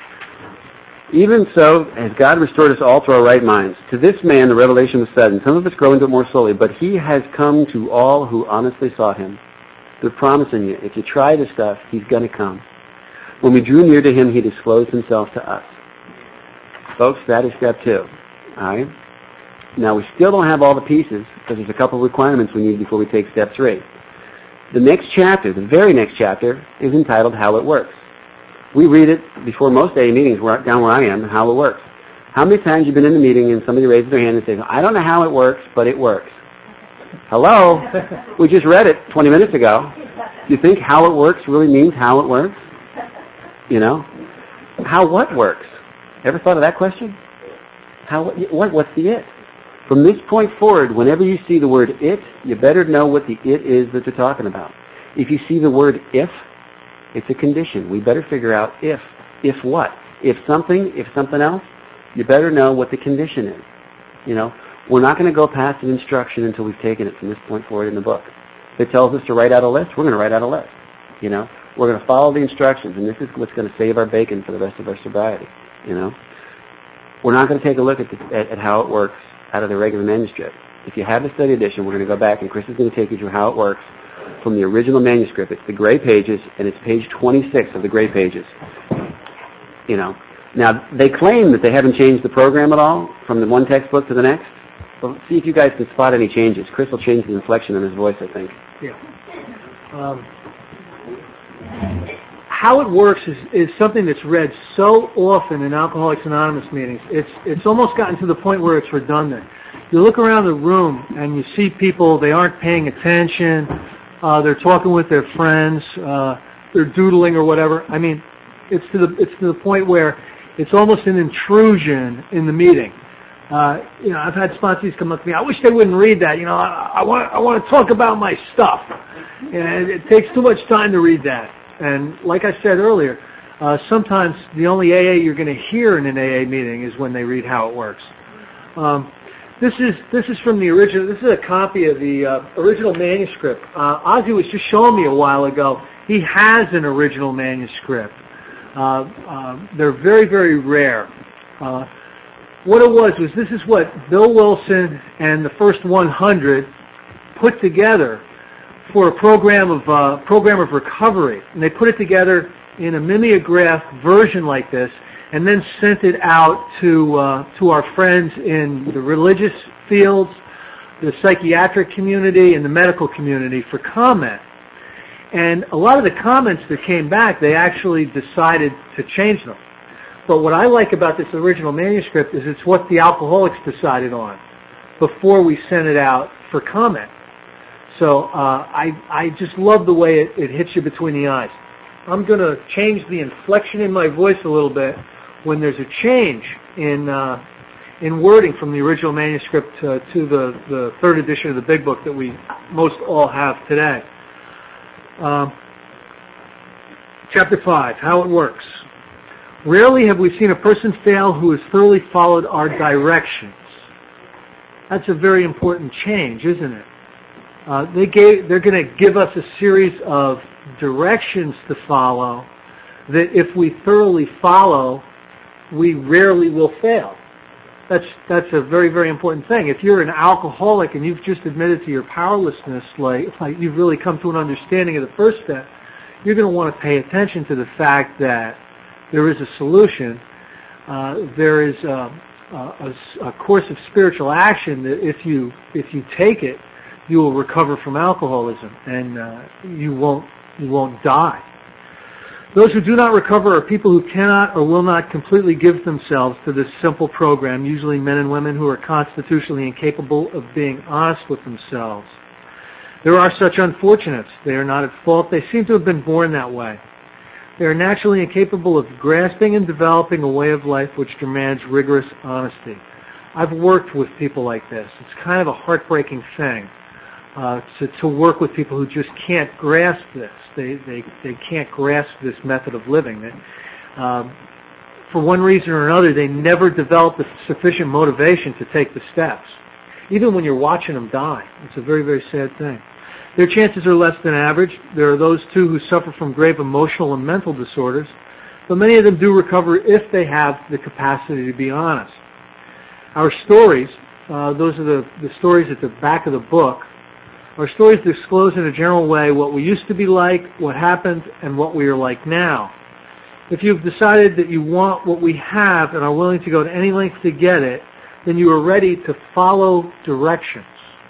A: Even so, has God restored us all to our right minds. To this man, the revelation was sudden. Some of us grow into it more slowly, but he has come to all who honestly sought him. They're promising you, if you try this stuff, he's going to come. When we drew near to him, he disclosed himself to us. Folks, that is step 2. All right? Now, we still don't have all the pieces, because there's a couple of requirements we need before we take step 3. The next chapter, the very next chapter, is entitled How It Works. We read it before most AA meetings, down where I am, how it works. How many times you've been in a meeting and somebody raises their hand and says, I don't know how it works, but it works. Hello? We just read it 20 minutes ago. You think how it works really means how it works? You know? How what works? Ever thought of that question? What's the it? From this point forward, whenever you see the word it, you better know what the it is that they're talking about. If you see the word if, it's a condition. We better figure out if. If what? If something else, you better know what the condition is. You know, we're not going to go past an instruction until we've taken it from this point forward in the book. If it tells us to write out a list, we're going to write out a list. You know, we're going to follow the instructions, and this is what's going to save our bacon for the rest of our sobriety. You know, we're not going to take a look at how it works out of the regular manuscript. If you have the study edition, we're going to go back, and Chris is going to take you through how it works from the original manuscript. It's the gray pages, and it's page 26 of the gray pages. You know, now they claim that they haven't changed the program at all from the one textbook to the next. Well, see if you guys can spot any changes. Chris will change the inflection in his voice, I think.
B: Yeah. How it works is something that's read so often in Alcoholics Anonymous meetings. It's almost gotten to the point where it's redundant. You look around the room and you see people, they aren't paying attention, they're talking with their friends, they're doodling or whatever. I mean, it's to the point where it's almost an intrusion in the meeting. You know, I've had sponsees come up to me, I wish they wouldn't read that. You know, I want to talk about my stuff. And it takes too much time to read that. And like I said earlier, sometimes the only AA you're going to hear in an AA meeting is when they read How It Works. This is from the original. This is a copy of the original manuscript. Ozzy was just showing me a while ago. He has an original manuscript. They're very, very rare. What it was this is what Bill Wilson and the first 100 put together for a program of recovery, and they put it together in a mimeograph version like this, and then sent it out to our friends in the religious fields, the psychiatric community, and the medical community for comment. And a lot of the comments that came back, they actually decided to change them. But what I like about this original manuscript is it's what the alcoholics decided on before we sent it out for comment. So I just love the way it hits you between the eyes. I'm going to change the inflection in my voice a little bit when there's a change in wording from the original manuscript to the third edition of the Big Book that we most all have today. Chapter 5, How It Works. Rarely have we seen a person fail who has thoroughly followed our directions. That's a very important change, isn't it? They're going to give us a series of directions to follow that if we thoroughly follow, we rarely will fail. That's a very, very important thing. If you're an alcoholic and you've just admitted to your powerlessness, like you've really come to an understanding of the first step, you're going to want to pay attention to the fact that there is a solution. There is a course of spiritual action that if you take it, you will recover from alcoholism, and you won't die. Those who do not recover are people who cannot or will not completely give themselves to this simple program, usually men and women who are constitutionally incapable of being honest with themselves. There are such unfortunates. They are not at fault. They seem to have been born that way. They are naturally incapable of grasping and developing a way of life which demands rigorous honesty. I've worked with people like this. It's kind of a heartbreaking thing to work with people who just can't grasp this. They can't grasp this method of living. For one reason or another, they never develop the sufficient motivation to take the steps, even when you're watching them die. It's a very, very sad thing. Their chances are less than average. There are those, too, who suffer from grave emotional and mental disorders, but many of them do recover if they have the capacity to be honest. Our stories, those are the stories at the back of the book, our stories disclose in a general way what we used to be like, what happened, and what we are like now. If you've decided that you want what we have and are willing to go to any length to get it, then you are ready to follow directions.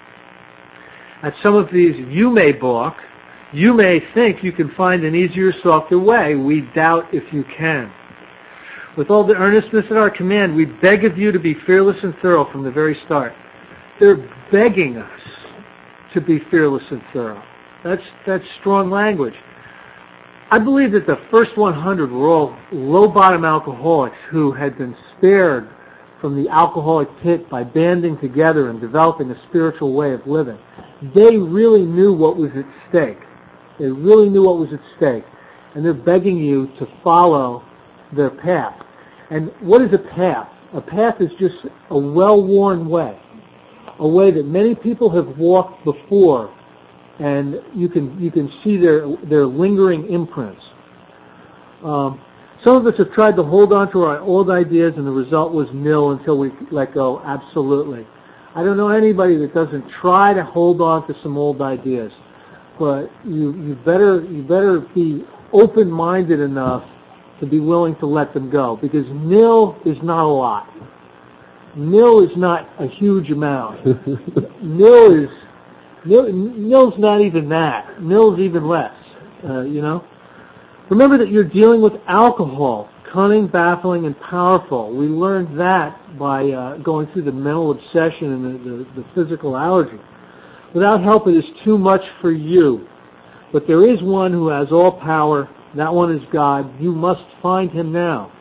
B: At some of these you may balk. You may think you can find an easier, softer way. We doubt if you can. With all the earnestness at our command, we beg of you to be fearless and thorough from the very start. They're begging us to be fearless and thorough. That's strong language. I believe that the first 100 were all low-bottom alcoholics who had been spared from the alcoholic pit by banding together and developing a spiritual way of living. They really knew what was at stake. They really knew what was at stake. And they're begging you to follow their path. And what is a path? A path is just a well-worn way. A way that many people have walked before, and you can see their lingering imprints. Some of us have tried to hold on to our old ideas, and the result was nil until we let go. Absolutely. I don't know anybody that doesn't try to hold on to some old ideas, but you better be open-minded enough to be willing to let them go, because nil is not a lot. Nil is not a huge amount. Nil's not even that. Nil's even less. Remember that you're dealing with alcohol, cunning, baffling, and powerful. We learned that by going through the mental obsession and the physical allergy. Without help, it is too much for you. But there is one who has all power. That one is God. You must find him now.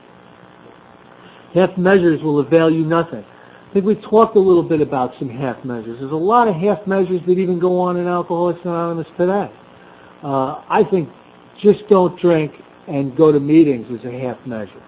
B: Half measures will avail you nothing. I think we talked a little bit about some half measures. There's a lot of half measures that even go on in Alcoholics Anonymous today. I think just don't drink and go to meetings is a half measure.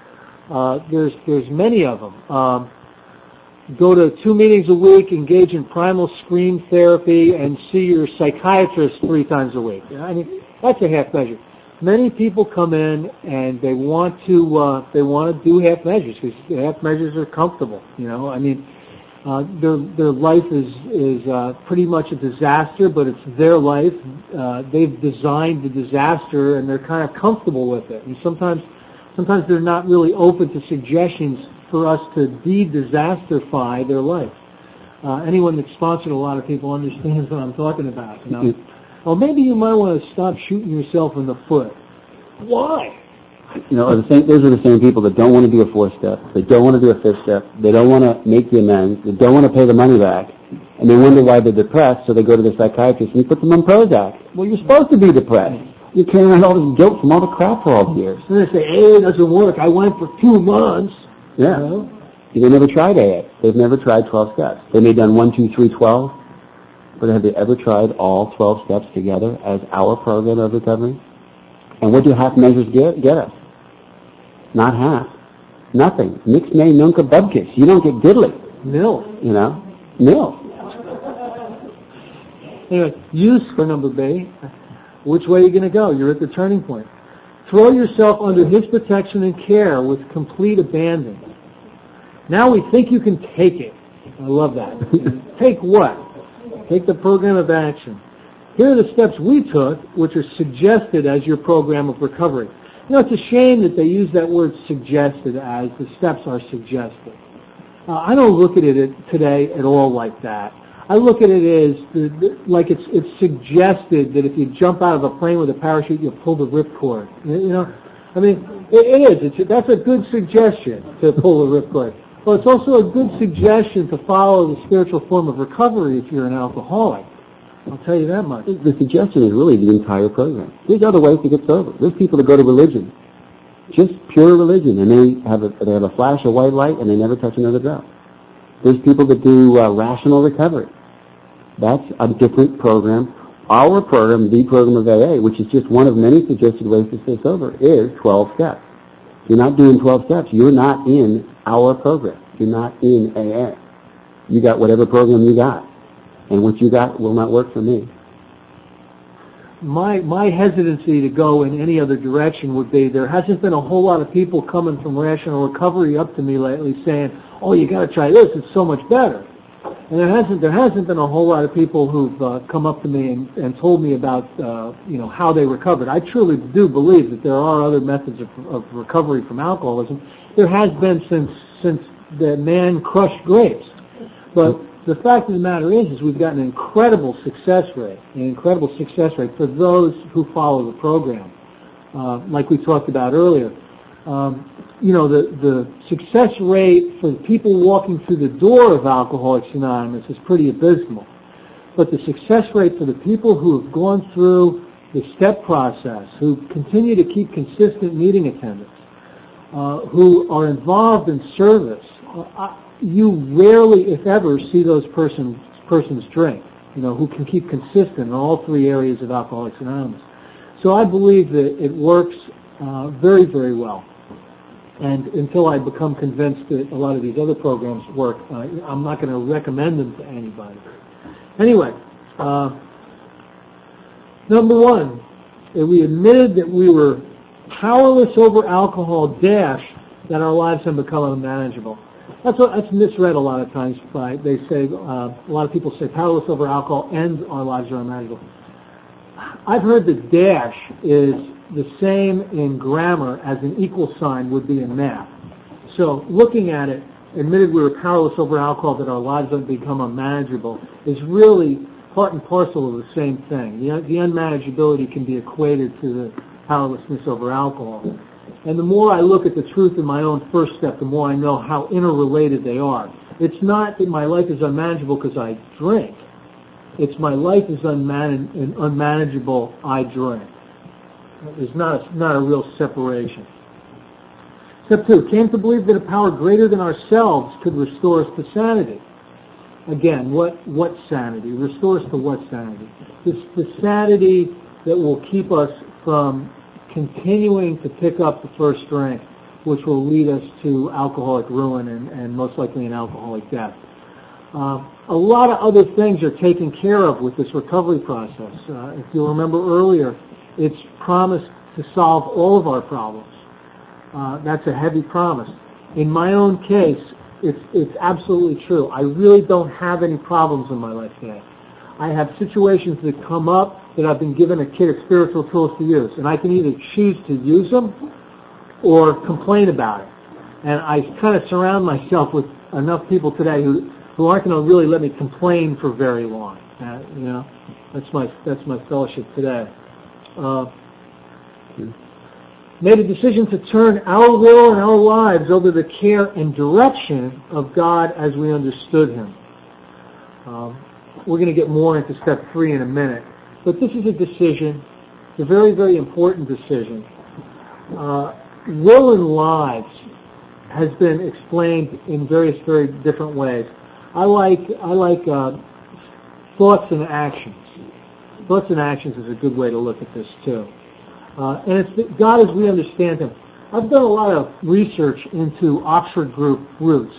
B: There's many of them. Go to 2 meetings a week, engage in primal scream therapy, and see your psychiatrist 3 times a week. I mean, that's a half measure. Many people come in and they want to do half measures because half measures are comfortable. I mean, their life is pretty much a disaster, but it's their life. They've designed the disaster and they're kind of comfortable with it. And sometimes they're not really open to suggestions for us to de-disasterify their life. Anyone that's sponsored a lot of people understands what I'm talking about. Well, maybe you might want to stop shooting yourself in the foot. Why?
A: Those are the same people that don't want to do a 4-step. They don't want to do a 5th step. They don't want to make the amends. They don't want to pay the money back. And they wonder why they're depressed, so they go to the psychiatrist and he puts them on Prozac. Well, you're supposed to be depressed. You're carrying around all this guilt from all the crap for all the years.
B: And they say, it doesn't work. I went for 2 months.
A: Yeah. They never tried AA. They've never tried 12 steps. They may have done 1, 2, 3, 12. But have they ever tried all 12 steps together as our program of recovery? And what do half measures get us? Not half. Nothing. Nix nay nunca bubkiss. You don't get diddly.
B: Nil.
A: Nil.
B: Anyway, use for number B. Which way are you going to go? You're at the turning point. Throw yourself under his protection and care with complete abandon. Now we think you can take it. I love that. Take what? Take the program of action. Here are the steps we took, which are suggested as your program of recovery. It's a shame that they use that word suggested as the steps are suggested. I don't look at it today at all like that. I look at it as like it's suggested that if you jump out of a plane with a parachute, you'll pull the ripcord. You know, I mean, it is. That's a good suggestion to pull the ripcord. Well, it's also a good suggestion to follow the spiritual form of recovery if you're an alcoholic. I'll tell you that much.
A: The suggestion is really the entire program. There's other ways to get sober. There's people that go to religion, just pure religion, and they have a flash of white light and they never touch another drop. There's people that do rational recovery. That's a different program. Our program, the program of AA, which is just one of many suggested ways to stay sober, is 12 steps. If you're not doing 12 steps, you're not in our program. You're not in AA. You got whatever program you got. And what you got will not work for me.
B: My hesitancy to go in any other direction would be there hasn't been a whole lot of people coming from rational recovery up to me lately saying, oh, you got to try this, it's so much better. And there hasn't been a whole lot of people who've come up to me and told me about how they recovered. I truly do believe that there are other methods of recovery from alcoholism. There has been since the man crushed grapes. But the fact of the matter is we've got an incredible success rate for those who follow the program. Like we talked about earlier, the success rate for the people walking through the door of Alcoholics Anonymous is pretty abysmal. But the success rate for the people who have gone through the step process, who continue to keep consistent meeting attendance, who are involved in service, you rarely, if ever, see those persons drink, who can keep consistent in all three areas of Alcoholics Anonymous. So I believe that it works very, very well. And until I become convinced that a lot of these other programs work, I'm not going to recommend them to anybody. Anyway, number one, we admitted that we were powerless over alcohol, that our lives have become unmanageable. That's misread a lot of times. They say a lot of people say powerless over alcohol and our lives are unmanageable. I've heard that dash is the same in grammar as an equal sign would be in math. So looking at it, admitted we were powerless over alcohol, that our lives have become unmanageable, is really part and parcel of the same thing. The unmanageability can be equated to the powerlessness over alcohol. And the more I look at the truth in my own first step, the more I know how interrelated they are. It's not that my life is unmanageable because I drink. It's my life is unmanageable, I drink. There's not a real separation. Step 2, came to believe that a power greater than ourselves could restore us to sanity. Again, what sanity? Restore us to what sanity? The sanity that will keep us from continuing to pick up the first drink, which will lead us to alcoholic ruin and most likely an alcoholic death. A lot of other things are taken care of with this recovery process. If you'll remember earlier, it's promised to solve all of our problems. That's a heavy promise. In my own case, it's absolutely true. I really don't have any problems in my life today. I have situations that come up that I've been given a kit of spiritual tools to use, and I can either choose to use them or complain about it. And I kind of surround myself with enough people today who aren't going to really let me complain for very long. That's my fellowship today. Made a decision to turn our will and our lives over to the care and direction of God as we understood Him. We're going to get more into step 3 in a minute. But this is a decision, a very, very important decision. Will and lives has been explained in various, very different ways. I like thoughts and actions. Thoughts and actions is a good way to look at this too. And it's God as we understand Him. I've done a lot of research into Oxford Group roots.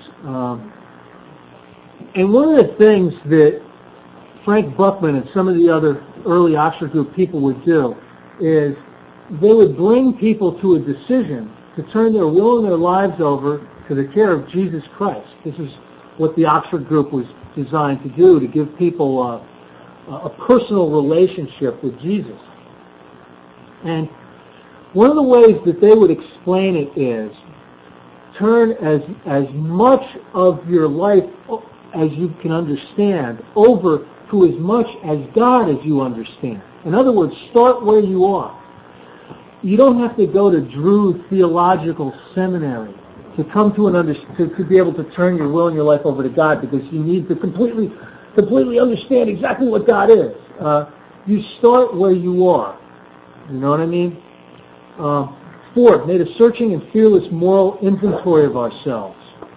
B: And one of the things that Frank Buckman and some of the other early Oxford Group people would do is they would bring people to a decision to turn their will and their lives over to the care of Jesus Christ. This is what the Oxford Group was designed to do, to give people a personal relationship with Jesus. And one of the ways that they would explain it is turn as much of your life as you can understand over to as much as God as you understand. In other words, start where you are. You don't have to go to Drew Theological Seminary to come to to be able to turn your will and your life over to God, because you need to completely understand exactly what God is. You start where you are. You know what I mean? 4, made a searching and fearless moral inventory of ourselves.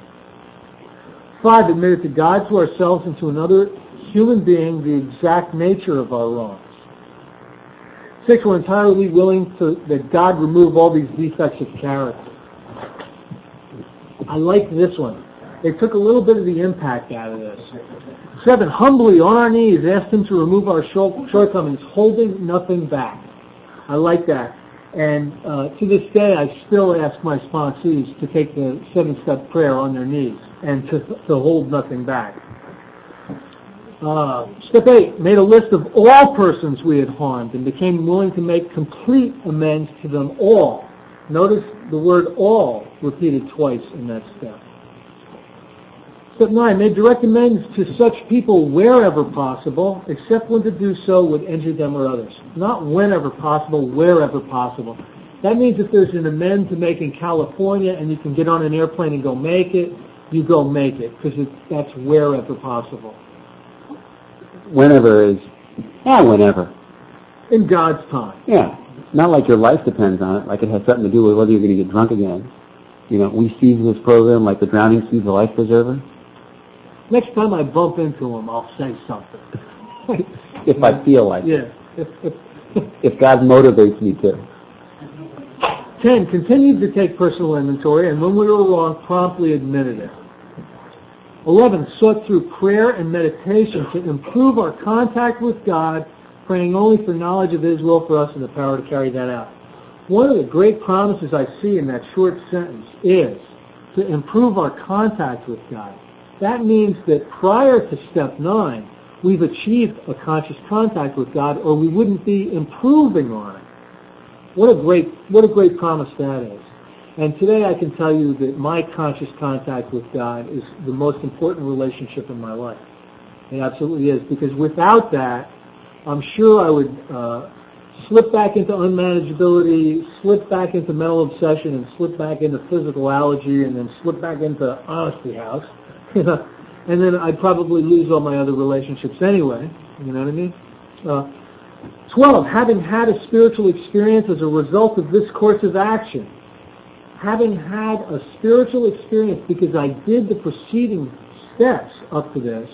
B: 5, admitted to God, to ourselves, and to another human being the exact nature of our wrongs. 6, we're entirely willing that God remove all these defects of character. I like this one. They took a little bit of the impact out of this. 7, humbly on our knees asked Him to remove our shortcomings, holding nothing back. I like that. And to this day, I still ask my sponsees to take the 7-step prayer on their knees and to hold nothing back. Step 8, made a list of all persons we had harmed and became willing to make complete amends to them all. Notice the word all repeated twice in that step. Step 9, made direct amends to such people wherever possible, except when to do so would injure them or others. Not whenever possible, wherever possible. That means if there's an amend to make in California and you can get on an airplane and go make it, you go make it, because that's wherever possible.
A: Whenever is, whenever.
B: In God's time.
A: Yeah. Not like your life depends on it, like it has something to do with whether you're going to get drunk again. You know, we seize this program like the drowning sees the life preserver.
B: Next time I bump into him, I'll say something.
A: If I feel like
B: it.
A: If God motivates me to.
B: 10, continued to take personal inventory, and when we were wrong, promptly admitted it. 11, sought through prayer and meditation to improve our contact with God, praying only for knowledge of His will for us and the power to carry that out. One of the great promises I see in that short sentence is to improve our contact with God. That means that prior to step 9, we've achieved a conscious contact with God, or we wouldn't be improving on it. What a great promise that is. And today I can tell you that my conscious contact with God is the most important relationship in my life. It absolutely is, because without that, I'm sure I would slip back into unmanageability, slip back into mental obsession, and slip back into physical allergy, and then slip back into honesty house. And then I'd probably lose all my other relationships anyway. You know what I mean? 12, having had a spiritual experience as a result of this course of action. Having had a spiritual experience because I did the preceding steps up to this,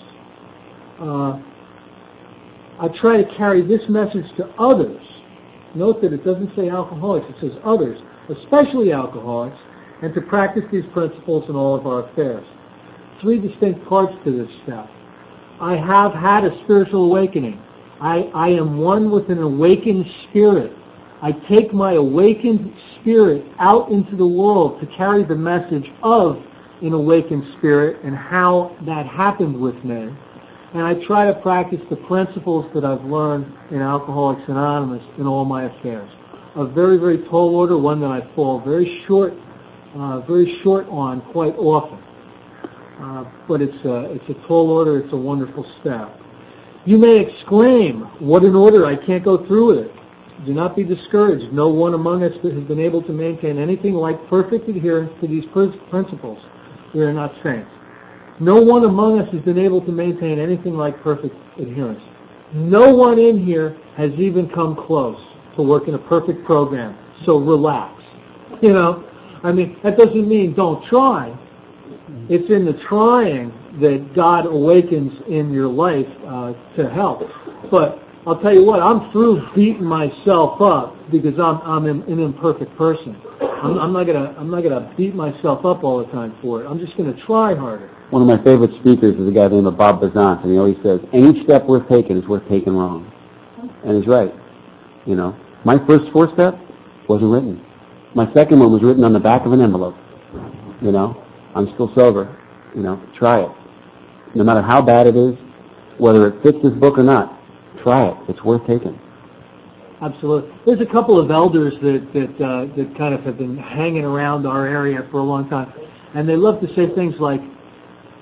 B: I try to carry this message to others. Note that it doesn't say alcoholics, it says others, especially alcoholics, and to practice these principles in all of our affairs. 3 distinct parts to this step. I have had a spiritual awakening. I am one with an awakened spirit. I take my awakened spirit out into the world to carry the message of an awakened spirit and how that happened with me. And I try to practice the principles that I've learned in Alcoholics Anonymous in all my affairs. A very, very tall order, one that I fall very short on quite often. But it's a tall order, it's a wonderful step. You may exclaim, what an order, I can't go through with it. Do not be discouraged. No one among us has been able to maintain anything like perfect adherence to these principles. We are not saints. No one among us has been able to maintain anything like perfect adherence. No one in here has even come close to working a perfect program. So relax. You know, I mean, that doesn't mean don't try. It's in the trying that God awakens in your life to help. But I'll tell you what, I'm through beating myself up because I'm an imperfect person. I'm not gonna beat myself up all the time for it. I'm just gonna try harder.
A: One of my favorite speakers is a guy named Bob Bazant, and he always says, any step worth taking is worth taking wrong. And he's right. You know, my first 4 step wasn't written. My second one was written on the back of an envelope. You know, I'm still sober. You know, try it. No matter how bad it is, whether it fits this book or not, try it. It's worth taking.
B: Absolutely. There's a couple of elders that kind of have been hanging around our area for a long time, and they love to say things like,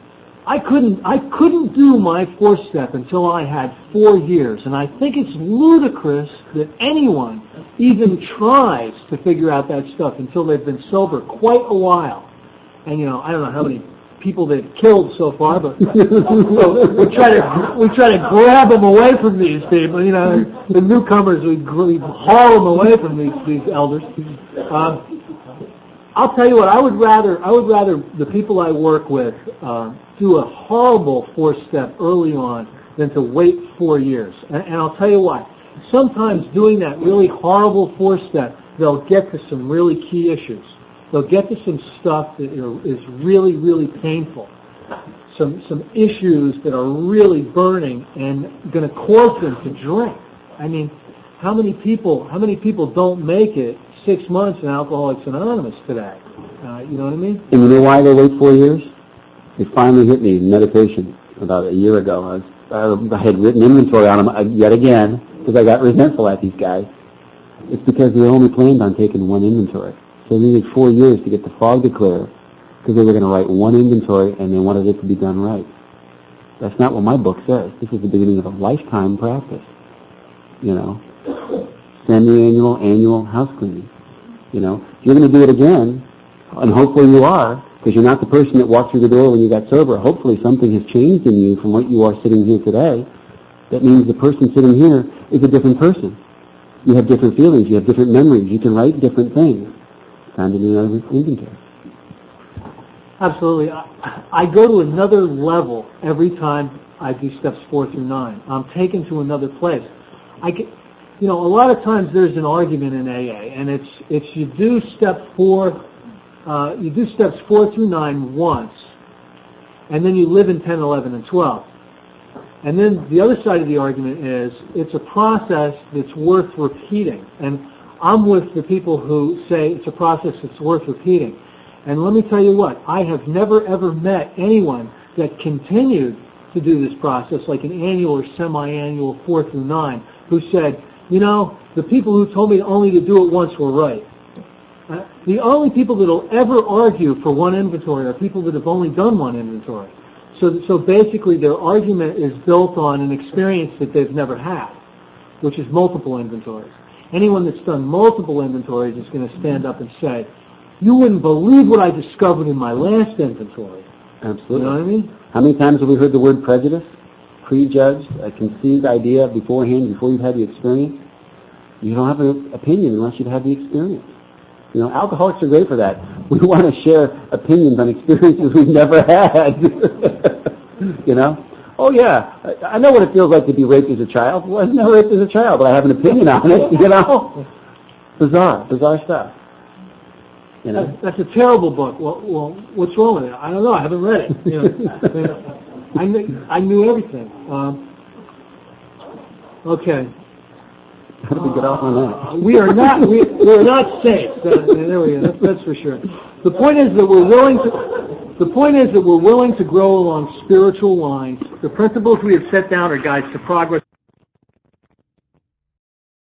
B: I couldn't do my fourth step until I had 4 years, and I think it's ludicrous that anyone even tries to figure out that stuff until they've been sober quite a while. And I don't know how many people they've killed so far, but we try to grab them away from these people. The newcomers, we haul them away from these elders. I'll tell you what, I would rather the people I work with do a horrible fourth step early on than to wait 4 years. And I'll tell you what, sometimes doing that really horrible fourth step, they'll get to some really key issues. They'll get to some stuff that is really, really painful. Some issues that are really burning and going to cause them to drink. I mean, how many people don't make it 6 months in Alcoholics Anonymous today? You know what I mean?
A: And you know why they wait 4 years? It finally hit me in meditation about a year ago. I had written inventory on them yet again because I got resentful at these guys. It's because they only planned on taking one inventory. So they needed 4 years to get the fog to clear because they were going to write one inventory and they wanted it to be done right. That's not what my book says. This is the beginning of a lifetime practice. Semi-annual, annual house cleaning. If you're going to do it again, and hopefully you are, because you're not the person that walked through the door when you got sober. Hopefully something has changed in you from what you are sitting here today. That means the person sitting here is a different person. You have different feelings. You have different memories. You can write different things. Time to do another inventory.
B: Absolutely. I go to another level every time I do steps 4 through 9. I'm taken to another place. A lot of times there's an argument in AA, and it's you do step 4. You do steps 4 through 9 once, and then you live in 10, 11, and 12. And then the other side of the argument is it's a process that's worth repeating. And I'm with the people who say it's a process that's worth repeating. And let me tell you what, I have never ever met anyone that continued to do this process, like an annual or semi-annual 4 through 9, who said, the people who told me only to do it once were right. The only people that will ever argue for one inventory are people that have only done one inventory. So basically their argument is built on an experience that they've never had, which is multiple inventories. Anyone that's done multiple inventories is going to stand up and say, you wouldn't believe what I discovered in my last inventory.
A: Absolutely.
B: You know what I mean?
A: How many times have we heard the word prejudice? Prejudged, a conceived idea beforehand, before you've had the experience? You don't have an opinion unless you've had the experience. Alcoholics are great for that. We want to share opinions on experiences we've never had. Oh yeah, I know what it feels like to be raped as a child. Well, I was never raped as a child, but I have an opinion on it, Bizarre stuff.
B: That's a terrible book. Well, what's wrong with it? I don't know. I haven't read it. I knew everything. Okay.
A: How do we get off on that?
B: We are not safe. There we go. That's for sure. The point is that we're willing to grow along spiritual lines. The principles we have set down are guides to progress.